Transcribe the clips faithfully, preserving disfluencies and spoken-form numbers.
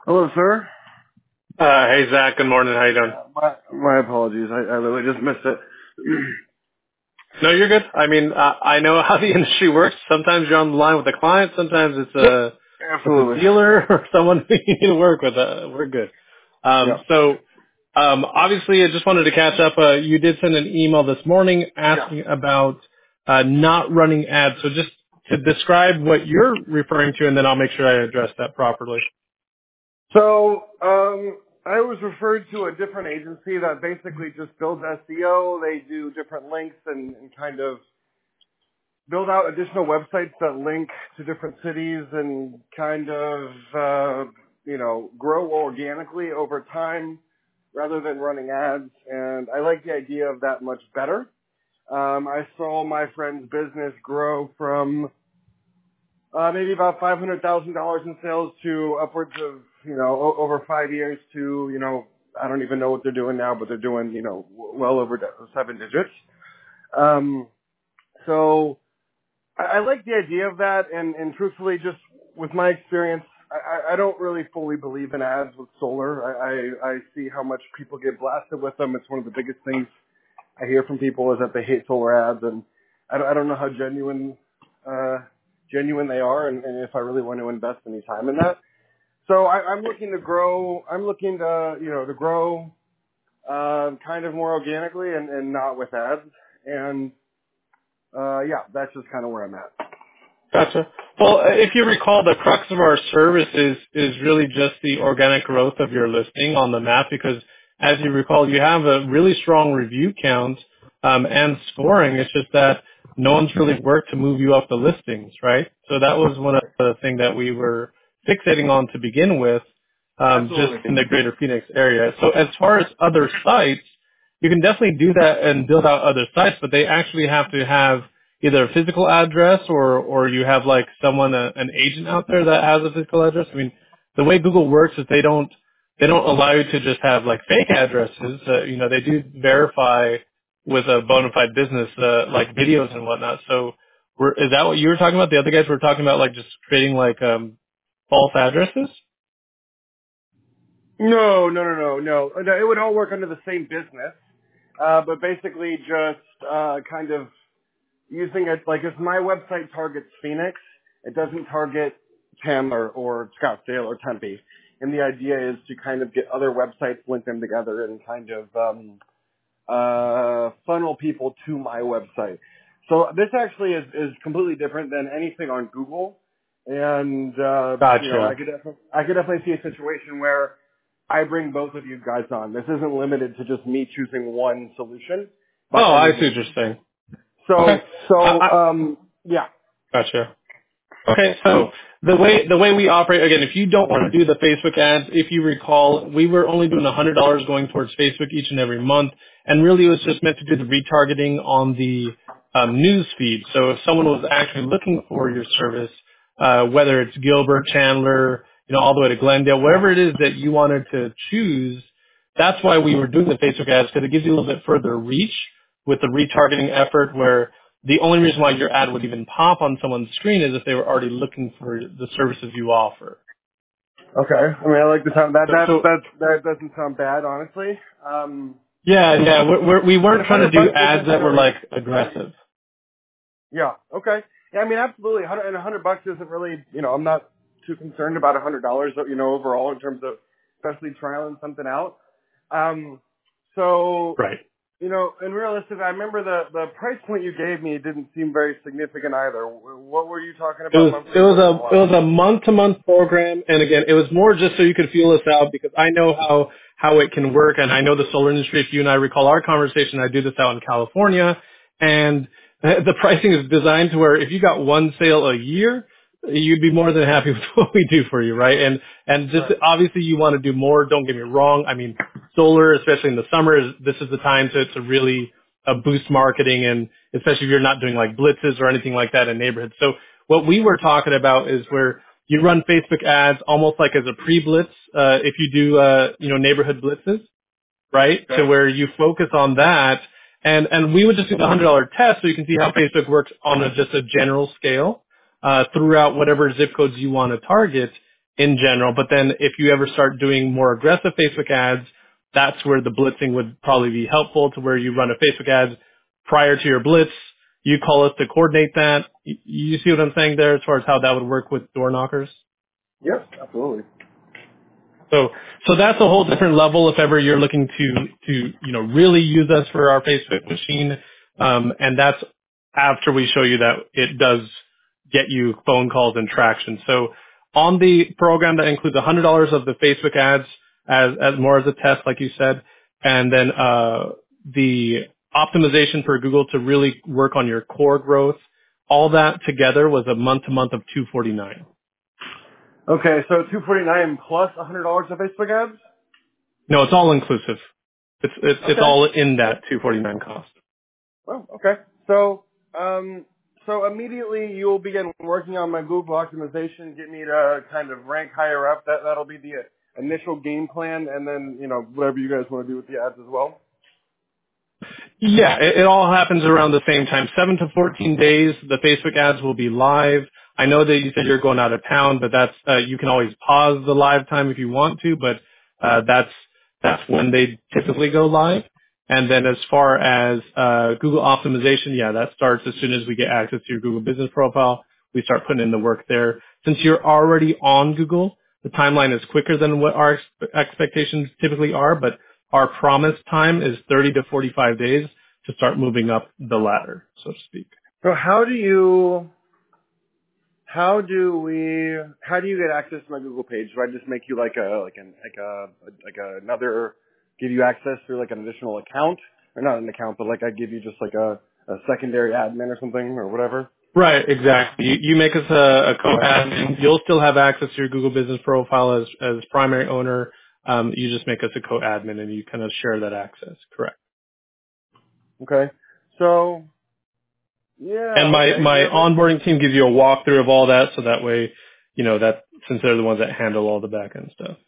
Hello, sir. Uh, hey Zach, good morning. How you doing? Uh, my, my apologies. I, I literally just missed it. No, you're good. I mean, uh, I know how the industry works. Sometimes you're on the line with a client. Sometimes it's Yep. a it's a Absolutely. dealer or someone you need to work with. Uh, we're good. Um, Yeah. so um, obviously, I just wanted to catch up. Uh, you did send an email this morning Yeah. asking about uh, not running ads. So just to describe what you're referring to, and then I'll make sure I address that properly. So, um, I was referred to a different agency that basically just builds S E O. They do different links and, and kind of build out additional websites that link to different cities and kind of, uh, you know, grow organically over time rather than running ads. And I like the idea of that much better. Um, I saw my friend's business grow from uh, maybe about five hundred thousand dollars in sales to upwards of, you know, o- over five years to, you know, I don't even know what they're doing now, but they're doing, you know, w- well over de- seven digits. Um, so I, I like the idea of that, and, and truthfully, just with my experience, I, I I don't really fully believe in ads with solar. I, I, I see how much people get blasted with them. It's one of the biggest things I hear from people is that they hate solar ads, and I don't, I don't know how genuine uh, genuine they are, and, and if I really want to invest any time in that. So I, I'm looking to grow. I'm looking to you know to grow uh, kind of more organically and, and not with ads. And uh, yeah, that's just kind of where I'm at. Gotcha. Well, if you recall, the crux of our service is, is really just the organic growth of your listing on the map because, as you recall, you have a really strong review count um, and scoring. It's just that no one's really worked to move you up the listings, right? So that was one of the things that we were fixating on to begin with, um, just Absolutely. in the greater Phoenix area. So as far as other sites, you can definitely do that and build out other sites, but they actually have to have either a physical address or or you have like someone a, an agent out there that has a physical address. I mean, the way Google works is they don't they don't allow you to just have like fake addresses. Uh, you know, they do verify with a bona fide business uh, like videos and whatnot. So, we're, is that what you were talking about? The other guys were talking about like just creating like um false addresses. No, no, no, no, no. No, it would all work under the same business, uh, but basically just uh, kind of using it, like if my website targets Phoenix, it doesn't target Chandler or Scottsdale or Tempe. And the idea is to kind of get other websites, link them together, and kind of um, uh, funnel people to my website. So this actually is, is completely different than anything on Google. And, uh, you know, I Gotcha. could, definitely, I could definitely see a situation where I bring both of you guys on. This isn't limited to just me choosing one solution by Oh, I any see what means. you're saying. Okay. So, I, so, I, um, yeah. gotcha. Okay, so the way the way we operate again, if you don't want to do the Facebook ads, if you recall, we were only doing one hundred dollars going towards Facebook each and every month, and really it was just meant to do the retargeting on the um, news feed. So if someone was actually looking for your service, uh, whether it's Gilbert, Chandler, you know, all the way to Glendale, whatever it is that you wanted to choose, that's why we were doing the Facebook ads because it gives you a little bit further reach with the retargeting effort where the only reason why your ad would even pop on someone's screen is if they were already looking for the services you offer. Okay. I mean, I like the sound. That, So, that, so that, that doesn't sound bad, honestly. Um, yeah, yeah, we're, we're, we and a weren't trying hundred to do bucks ads isn't that were really, like aggressive. yeah. Okay. Yeah, I mean, absolutely. one hundred And a hundred bucks isn't really, you know, I'm not too concerned about a hundred dollars, you know, overall in terms of especially trialing something out. Um, so, Right. you know, and realistic, I remember the, the price point you gave me didn't seem very significant either. What were you talking It about was it monthly was versus a it what? was a month to month program, and again, it was more just so you could feel us out because I know how how it can work, and I know the solar industry. If you and I recall our conversation, I do this out in California, and the pricing is designed to where if you got one sale a year, you'd be more than happy with what we do for you, right? And and just Right. obviously you want to do more. Don't get me wrong. I mean, solar, especially in the summer, is this is the time to to really uh, boost marketing, and especially if you're not doing like blitzes or anything like that in neighborhoods. So what we were talking about is where you run Facebook ads almost like as a pre-blitz, uh, if you do, uh, you know, neighborhood blitzes, right? To Okay. where you focus on that. And, and we would just do the one hundred dollars test so you can see how Facebook works on a, just a general scale, uh, throughout whatever zip codes you want to target. in general. But then if you ever start doing more aggressive Facebook ads, that's where the blitzing would probably be helpful, to where you run a Facebook ad prior to your blitz. You call us to coordinate that. You you see what I'm saying there as far as how that would work with door knockers? Yep, absolutely. So, so that's a whole different level if ever you're looking to, to, you know, really use us for our Facebook machine. Um, and that's after we show you that it does get you phone calls and traction. So on the program that includes one hundred dollars of the Facebook ads as, as more as a test, like you said, and then, uh, the optimization for Google to really work on your core growth, all that together was a month to month of two forty-nine. Okay, so two forty-nine plus one hundred dollars of Facebook ads? No, it's all inclusive. It's it's, it's Okay. all in that two forty-nine cost. Oh, okay. So, um, so immediately you'll begin working on my Google optimization, get me to kind of rank higher up. That that'll be the initial game plan, and then you know whatever you guys want to do with the ads as well. Yeah, it, it all happens around the same time. Seven to fourteen days, the Facebook ads will be live. I know that you said you're going out of town, but that's uh, you can always pause the live time if you want to, but uh, that's that's when they typically go live. And then as far as uh, Google optimization, yeah, that starts as soon as we get access to your Google business profile. We start putting in the work there. Since you're already on Google, the timeline is quicker than what our ex- expectations typically are, but our promise time is thirty to forty-five days to start moving up the ladder, so to speak. So how do you, how do we, how do you get access to my Google page? Do I just make you like a, like an, like a, like a, another, give you access through like an additional account? Or not an account, but like I give you just like a, a secondary admin or something or whatever? Right, exactly. You, you make us a, a co-admin. You'll still have access to your Google business profile as, as primary owner. Um, you just make us a co-admin and you kind of share that access. Correct. Okay. So, yeah, And my, okay. my Yeah, that, onboarding team gives you a walkthrough of all that, so that way, you know, that since they're the ones that handle all the back end stuff.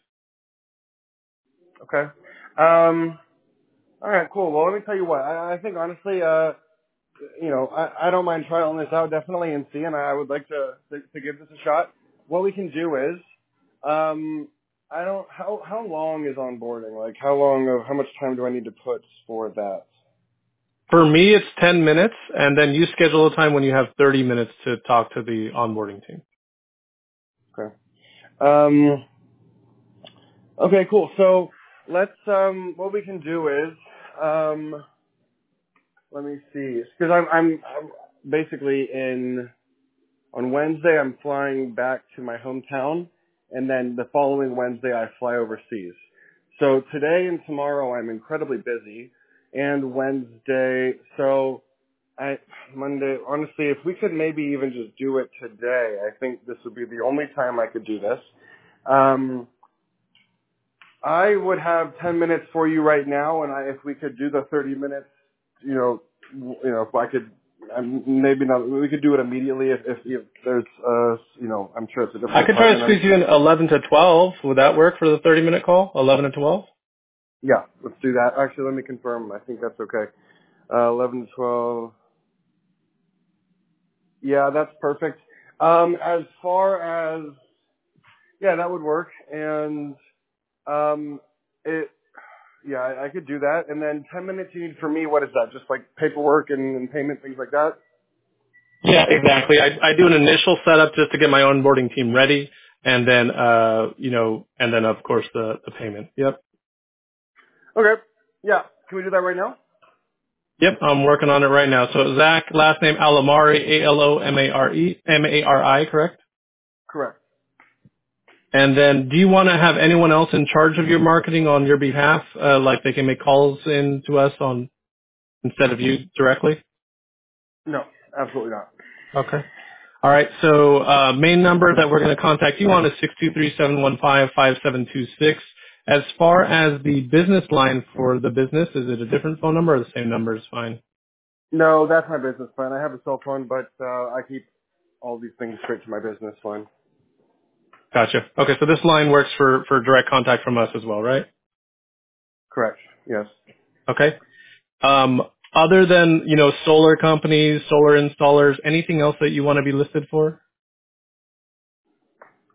okay. Um, all right, cool. Well, let me tell you what. I, I think honestly, uh, you know, I, I don't mind trialing this out definitely and seeing. I would like to, to to give this a shot. What we can do is, um, I don't. How how long is onboarding? Like, how long of how much time do I need to put for that? For me, it's ten minutes, and then you schedule a time when you have thirty minutes to talk to the onboarding team. Okay. Um. Okay. Cool. So let's. Um. What we can do is. Um. Let me see. Because I'm, I'm I'm basically in. On Wednesday, I'm flying back to my hometown, and then the following Wednesday, I fly overseas. So today and tomorrow, I'm incredibly busy, and Wednesday, so I, Monday, honestly, if we could maybe even just do it today, I think this would be the only time I could do this. Um, I would have ten minutes for you right now, and I, if we could do the thirty minutes, you know, w- you know, if I could, um, maybe not, we could do it immediately if, if, if there's, uh, you know, I'm sure it's a I different could try to department. I'm, squeeze you in eleven to twelve. Would that work for the thirty minute call? eleven to twelve? yeah, let's do that. Actually, let me confirm. I think that's okay. Uh, eleven to twelve. Yeah, that's perfect. Um, as far as, yeah, that would work. And, um, it, yeah, I, I could do that. And then ten minutes you need for me, what is that? Just like paperwork and, and payment, things like that? Yeah, exactly. I, I do an initial setup just to get my onboarding team ready, and then, uh, you know, and then of course the, the payment. Yep. Okay. Yeah. Can we do that right now? Yep, I'm working on it right now. So Zach, last name Alomari, A L O M A R E, M A R I, correct? Correct. And then do you want to have anyone else in charge of your marketing on your behalf? Uh, like they can make calls in to us on instead of you directly? No, absolutely not. Okay. All right. So uh, main number that we're going to contact you on is six two three, seven one five, five seven two six. As far as the business line for the business, is it a different phone number or the same number is fine? No, that's my business plan. I have a cell phone, but uh, I keep all these things straight to my business phone. Gotcha. Okay. So this line works for, for direct contact from us as well, right? Correct. Yes. Okay. Um, other than, you know, solar companies, solar installers, anything else that you want to be listed for?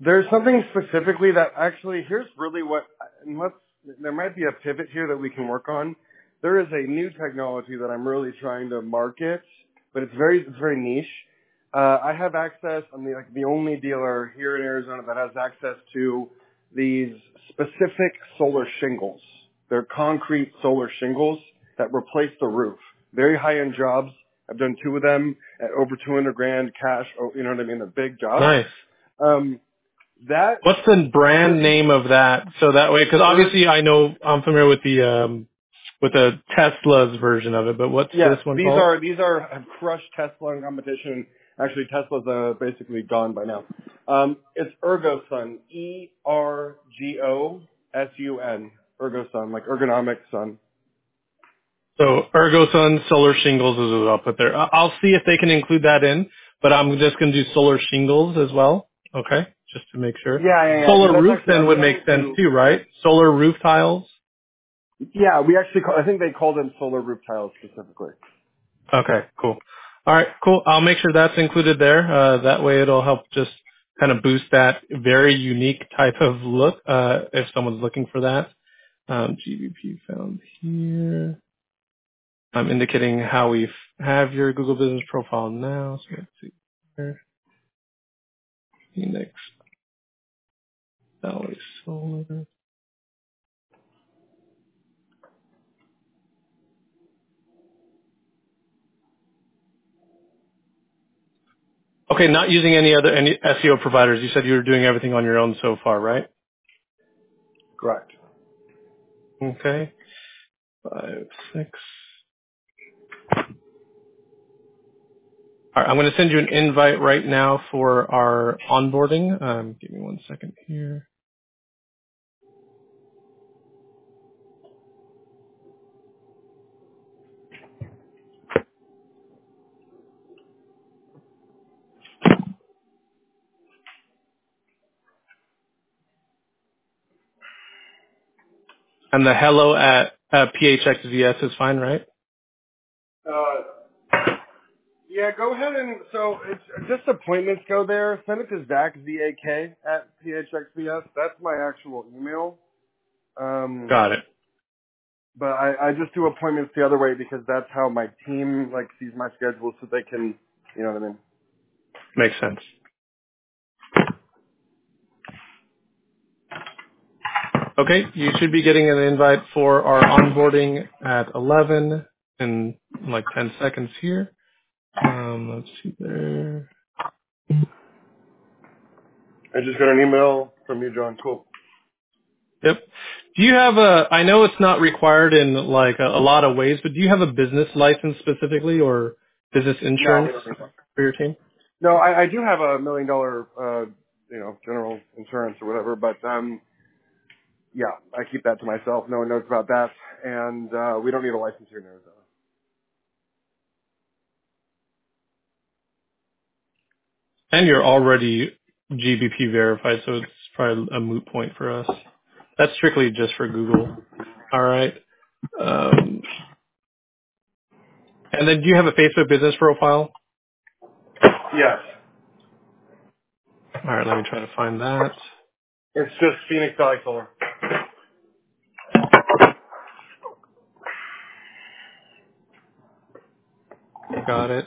There's something specifically that actually, here's really what, unless there might be a pivot here that we can work on. There is a new technology that I'm really trying to market, but it's very, it's very niche. Uh, I have access, I'm the, like the only dealer here in Arizona that has access to these specific solar shingles. They're concrete solar shingles that replace the roof. Very high-end jobs. I've done two of them at over two hundred grand cash. Oh, you know what I mean? They're big jobs. Nice. Um, that What's the brand name of that? So that way, because obviously I know I'm familiar with the um, with the Tesla's version of it, but what's yes, this one these called? are these are have crushed Tesla in competition. Actually, Tesla's uh, basically gone by now. Um, it's ErgoSun, E R G O S U N, ErgoSun, like ergonomic sun. So ErgoSun solar shingles is what I'll put there. I- I'll see if they can include that in, but I'm just going to do solar shingles as well. Okay, just to make sure. Yeah, yeah, yeah. Solar Because that's roof actually then I'm would make trying sense to. too, right? Solar roof tiles. Yeah, we actually call, I think they call them solar roof tiles specifically. Okay, cool. All right, cool. I'll make sure that's included there. Uh, that way it'll help just kind of boost that very unique type of look uh, if someone's looking for that. Um, G B P found here. I'm indicating how we f- have your Google Business Profile now. So let's see here. Phoenix Valley Solar. Okay, not using any other any S E O providers. You said you were doing everything on your own so far, right? Correct. Okay. Five, six. All right, I'm going to send you an invite right now for our onboarding. Um, give me one second here. And the hello at uh, P H X V S is fine, right? Uh, yeah, go ahead and so it's just appointments go there. Send it to Zach Z A K at P H X B S. That's my actual email. Um, Got it. but I, I just do appointments the other way because that's how my team like sees my schedule, so they can, you know what I mean. Makes sense. Okay, you should be getting an invite for our onboarding at eleven in like ten seconds here. Um, let's see there. I just got an email from you, John. Cool. Yep. Do you have a, I know it's not required in like a, a lot of ways, but do you have a business license specifically or business No, insurance we don't need one. for your team? No, I, I do have a million dollar, uh, you know, general insurance or whatever, but um, yeah, I keep that to myself. No one knows about that, and uh, we don't need a license here in Arizona. And you're already G B P verified, so it's probably a moot point for us. That's strictly just for Google. All right. Um, and then do you have a Facebook business profile? Yes, All right, let me try to find that. it's just Phoenix Valley Solar. Got it.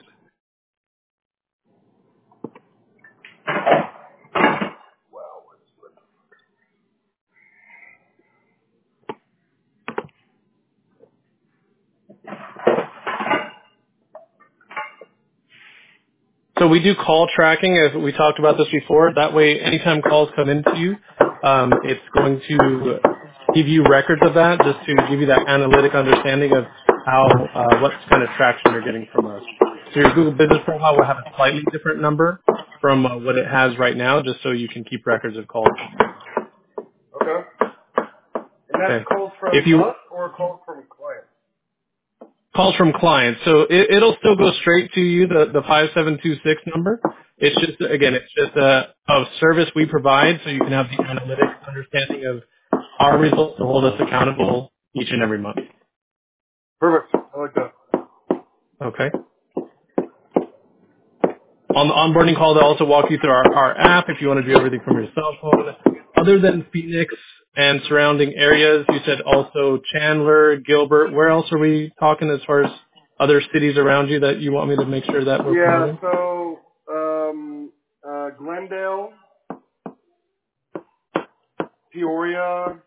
So we do call tracking, as we talked about this before. That way, anytime calls come into you, um, it's going to give you records of that, just to give you that analytic understanding of how uh, what kind of traction you're getting from us. So your Google Business Profile will have a slightly different number from uh, what it has right now, just so you can keep records of calls coming in. Okay. And that's Okay. calls from If you us or calls from clients? calls from clients. So it, it'll still go straight to you, the, the five seven two six number. It's just, again, it's just a, a service we provide so you can have the analytic understanding of our results to hold us accountable each and every month. Perfect. I like that. Okay. On the onboarding call, they'll also walk you through our, our app if you want to do everything from your cell phone. Other than Phoenix and surrounding areas, you said also Chandler, Gilbert. Where else are we talking as far as other cities around you that you want me to make sure that we're Yeah, promoting? so um, uh, Glendale, Peoria,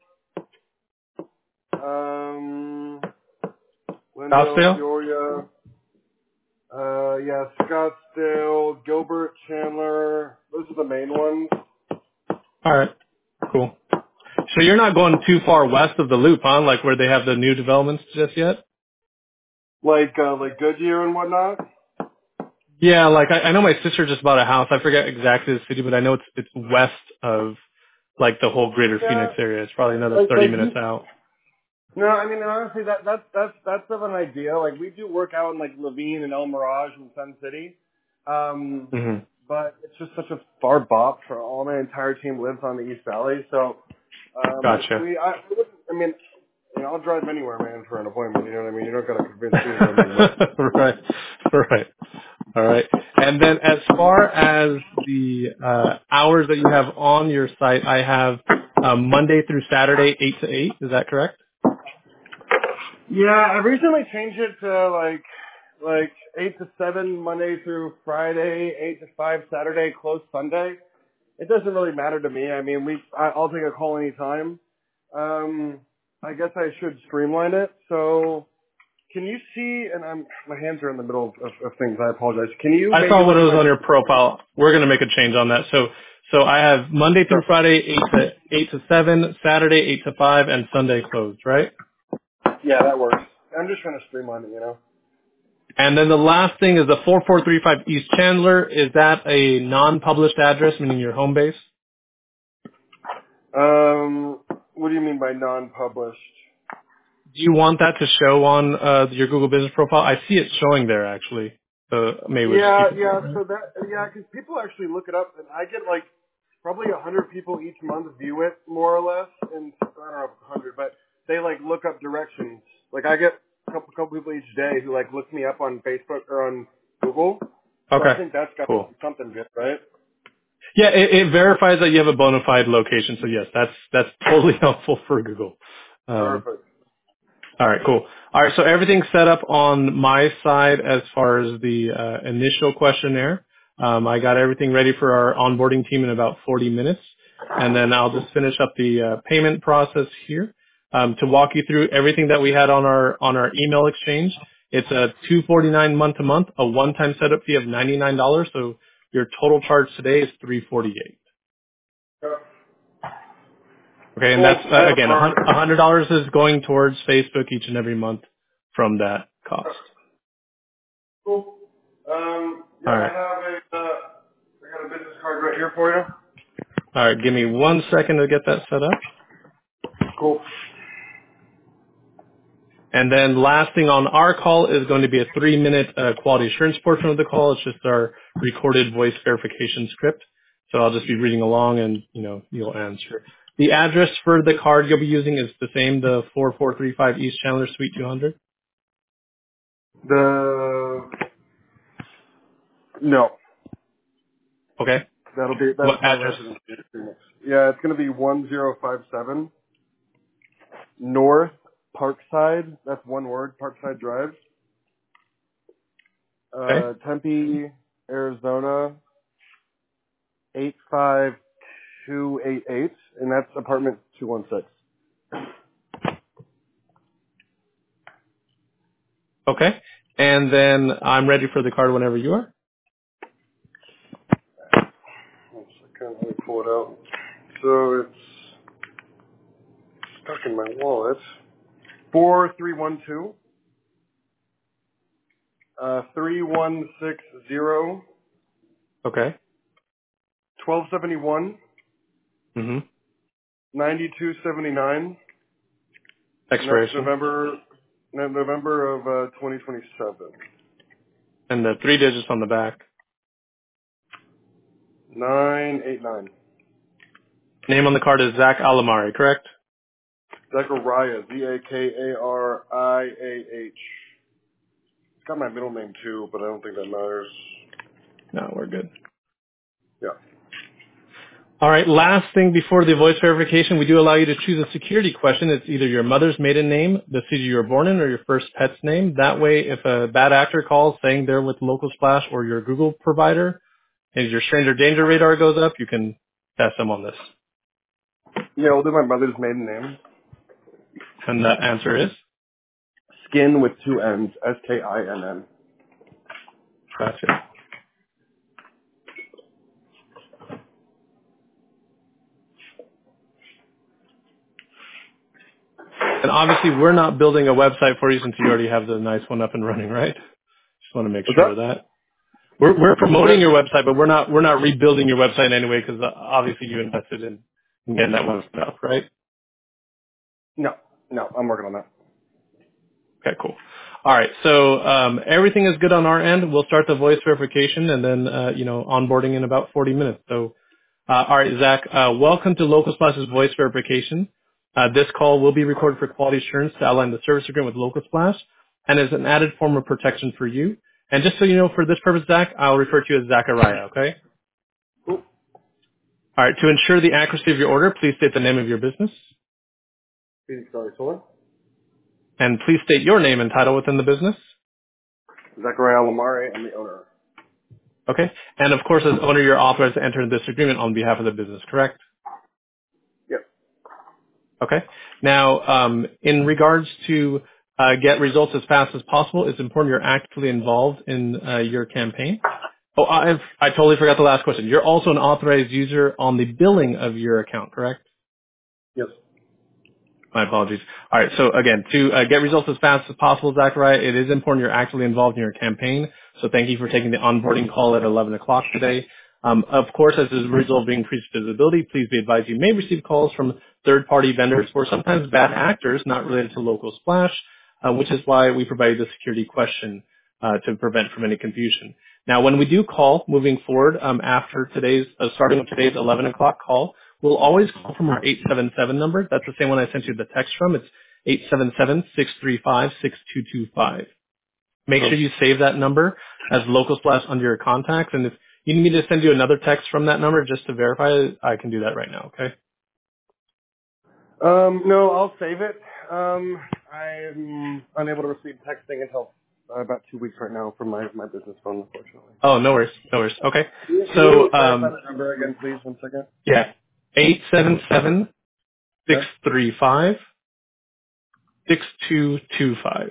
um, Glendale, Scottsdale? Peoria, uh, yeah, Scottsdale, Gilbert, Chandler. Those are the main ones. All right. Cool. So you're not going too far west of the loop, huh? Like where they have the new developments just yet? Like uh, like Goodyear and whatnot. Yeah, like I, I know my sister just bought a house. I forget exactly the city, but I know it's it's west of like the whole greater Yeah, Phoenix area. It's probably another like thirty like minutes you. out. No, I mean honestly, that that's that's that's of an idea. Like we do work out in like Levine and El Mirage and Sun City, um, Hmm. but it's just such a far bop for all my entire team lives on the East Valley. So um, Gotcha. we, I, I wouldn't- I mean, you know, I'll drive anywhere, man, for an appointment. You know what I mean? You're not gonna convince me to come to West. Right. Right. All right. And then as far as the uh, hours that you have on your site, I have uh, Monday through Saturday, eight to eight. Is that correct? Yeah, I recently changed it to like like eight to seven Monday through Friday, eight to five Saturday, closed Sunday. It doesn't really matter to me. I mean, we I, I'll take a call anytime. Um, I guess I should streamline it. So, can you see? And I'm my hands are in the middle of, of things. I apologize. Can you I maybe saw what look at was my? on your profile. We're going to make a change on that. So, so I have Monday through Friday, eight to eight to seven, Saturday eight to five, and Sunday closed, right? Yeah, that works. I'm just trying to streamline it, you know. And then the last thing is the four four three five East Chandler. Is that a non-published address, meaning your home base? Um, what do you mean by non-published? Do you want that to show on uh, your Google Business profile? I see it showing there actually. So maybe we'll just Yeah, keep it yeah. there. So that yeah, because people actually look it up, and I get like probably a hundred people each month view it more or less, and I don't know if it's a hundred, but they like look up directions. Like I get a couple couple people each day who like look me up on Facebook or on Google. So I Okay, think that's got to cool. be something good, right? Yeah, it, it verifies that you have a bona fide location. So yes, that's that's totally helpful for Google. Um, Perfect. all right, cool. All right, so everything's set up on my side as far as the uh, initial questionnaire. Um, I got everything ready for our onboarding team in about forty minutes, and then I'll just finish up the uh, payment process here um, to walk you through everything that we had on our on our email exchange. It's a two forty-nine month to month, a one-time setup fee of ninety-nine dollars. So your total charge today is three forty-eight. Okay, and Cool. that's uh, That's again, a hun- perfect. a hundred dollars is going towards Facebook each and every month from that cost. Cool. Um, yeah, All I right, have a uh, I got a business card right here for you. all right. Give me one second to get that set up. Cool. And then last thing on our call is going to be a three-minute uh, quality assurance portion of the call. It's just our recorded voice verification script. So I'll just be reading along, and you know you'll answer. The address for the card you'll be using is the same, the four four three five East Chandler Suite two hundred. The no. Okay. That'll be that's What my address? residence. Yeah, it's gonna be one zero five seven North Parkside. That's one word. Parkside Drive. Okay. Uh, Tempe, Arizona. Eight five two eight eight, and that's apartment two one six. Okay. And then I'm ready for the card whenever you are. One second, let me pull it out. So it's stuck in my wallet. Four three one two. Uh, three one six zero. Okay. Twelve seventy one. Mm-hmm. Ninety two seventy nine. And that's Expiration. November, no- November of uh, twenty twenty-seven. And the three digits on the back. nine eight nine. Name on the card is Zach Alamari, correct? Zachariah, Z A K A R I A H. It's got my middle name too, but I don't think that matters. No, we're good. Yeah. All right, last thing before the voice verification, we do allow you to choose a security question. It's either your mother's maiden name, the city you were born in, or your first pet's name. That way, if a bad actor calls saying they're with Local Splash or your Google provider, and your stranger danger radar goes up, you can test them on this. Yeah, we'll do my mother's maiden name. And the answer is? Skin with two N's. S K I N N. Gotcha. And obviously, we're not building a website for you since you already have the nice one up and running, right? Just want to make What's sure that? of that. We're we're promoting your website, but we're not we're not rebuilding your website anyway because obviously you invested in, in getting that one set up, right? No. No, I'm working on that. Okay, cool. All right, so um, everything is good on our end. We'll start the voice verification and then uh, you know onboarding in about forty minutes. So, uh, all right, Zach, uh, welcome to Local Splash's voice verification. Uh, this call will be recorded for quality assurance to outline the service agreement with Local Splash and is an added form of protection for you. And just so you know, for this purpose, Zach, I'll refer to you as Zachariah, okay? Cool. All right, to ensure the accuracy of your order, please state the name of your business. Phoenix Valley Solar. And please state your name and title within the business. Zachariah Lamare, I'm the owner. Okay. And of course, as owner, you're authorized to enter this agreement on behalf of the business, correct? Yep. Okay. Now, um, in regards to uh, get results as fast as possible, it's important you're actively involved in uh, your campaign. Oh, I, I totally forgot the last question. You're also an authorized user on the billing of your account, correct? Yes. My apologies. All right. So again, to uh, get results as fast as possible, Zachariah, it is important you're actively involved in your campaign. So thank you for taking the onboarding call at eleven o'clock today. Um, of course, as a result of increased visibility, please be advised you may receive calls from third-party vendors or sometimes bad actors not related to Local Splash, uh, which is why we provide the security question uh, to prevent from any confusion. Now, when we do call moving forward um, after today's, uh, starting with today's eleven o'clock call, we'll always call from our eight seven seven number. That's the same one I sent you the text from. It's eight seven seven, six three five, six two two five. Make Oh. sure you save that number as Local Splash under your contacts. And if you need me to send you another text from that number just to verify it, I can do that right now, okay? Um, no, I'll save it. Um, I'm unable to receive texting until uh, about two weeks right now from my, my business phone, unfortunately. Oh, no worries. No worries. Okay. Can you, can you So, verify um, that number again, please? One second. yeah, eight seven seven, six Okay. three five, six two two five.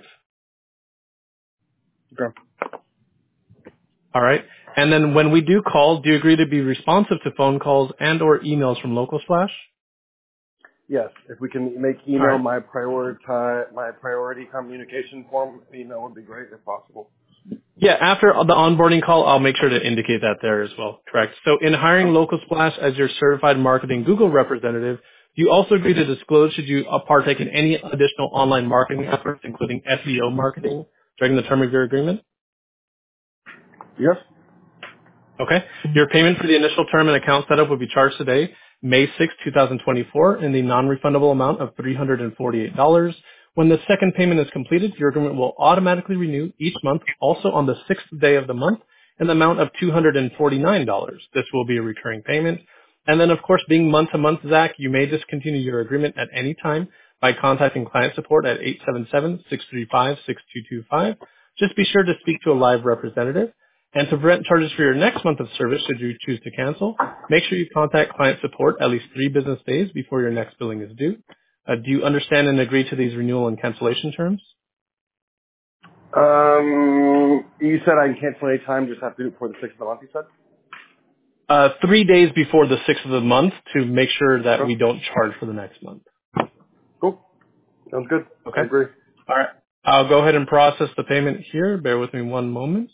Okay. All right. And then when we do call, do you agree to be responsive to phone calls and or emails from Local Splash? Yes, if we can make All email right. my priority my priority communication form, email would be great if possible. Yeah, after the onboarding call, I'll make sure to indicate that there as well. Correct. So in hiring Local Splash as your certified marketing Google representative, do you also agree to disclose should you uh, partake in any additional online marketing efforts, including S E O marketing, during the term of your agreement? Yes. Okay. Your payment for the initial term and account setup will be charged today, May sixth, twenty twenty-four, in the non-refundable amount of three hundred forty-eight dollars. When the second payment is completed, your agreement will automatically renew each month, also on the sixth day of the month, in the amount of two hundred forty-nine dollars. This will be a recurring payment. And then, of course, being month-to-month, Zach, you may discontinue your agreement at any time by contacting client support at eight seven seven, six three five, six two two five. Just be sure to speak to a live representative. And to prevent charges for your next month of service should you choose to cancel, make sure you contact client support at least three business days before your next billing is due. Uh, do you understand and agree to these renewal and cancellation terms? Um, you said I can cancel any time, just have to do it before the sixth of the month, you said? Uh, three days before the sixth of the month to make sure that Sure. we don't charge for the next month. Cool. Sounds good. Okay? I agree. All right. I'll go ahead and process the payment here. Bear with me one moment.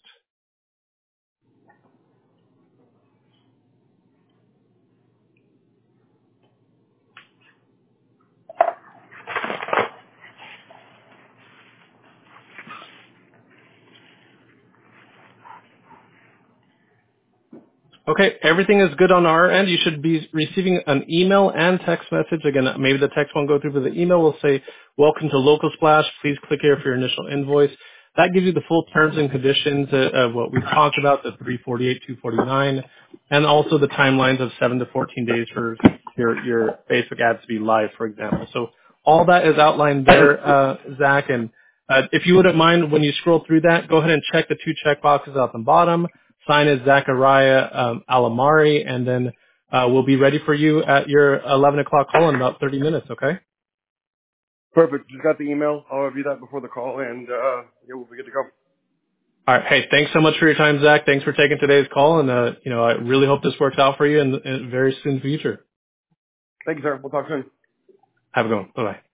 Okay, everything is good on our end. You should be receiving an email and text message. Again, maybe the text won't go through, but the email will say, welcome to Local Splash. Please click here for your initial invoice. that gives you the full terms and conditions of, of what we talked about, the three forty-eight, two forty-nine, and also the timelines of seven to fourteen days for your, your Facebook ads to be live, for example. So all that is outlined there, uh, Zach, and uh, if you wouldn't mind, when you scroll through that, go ahead and check the two check boxes at the bottom. Sign is Zachariah um, Alamari, and then uh, we'll be ready for you at your eleven o'clock call in about thirty minutes, okay? Perfect. Just got the email. I'll review that before the call, and uh, yeah, we'll be good to go. All right. Hey, thanks so much for your time, Zach. Thanks for taking today's call, and uh, you know, I really hope this works out for you in the in the very soon future. Thank you, sir. We'll talk soon. Have a good one. Bye-bye.